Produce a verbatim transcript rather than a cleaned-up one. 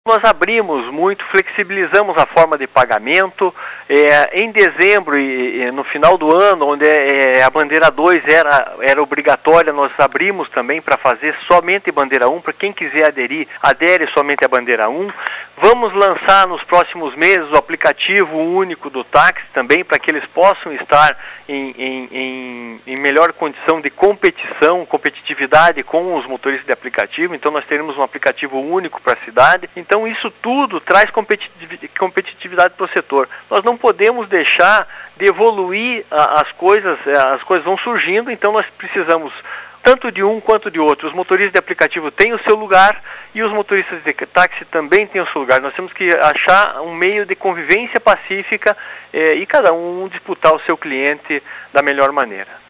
Nós abrimos muito, flexibilizamos a forma de pagamento. É, em dezembro e, e no final do ano, onde é, a bandeira dois era, era obrigatória, nós abrimos também para fazer somente bandeira um, para quem quiser aderir, adere somente a bandeira um. Vamos lançar nos próximos meses o aplicativo único do táxi também, para que eles possam estar em, em, em, em melhor condição de competição, competitividade com os motoristas de aplicativo. Então nós teremos um aplicativo único para a cidade. Então isso tudo traz competitividade para o setor. Nós não podemos deixar de evoluir a, as coisas, as coisas vão surgindo, então nós precisamos tanto de um quanto de outro. Os motoristas de aplicativo têm o seu lugar e os motoristas de táxi também têm o seu lugar. Nós temos que achar um meio de convivência pacífica eh, e cada um disputar o seu cliente da melhor maneira.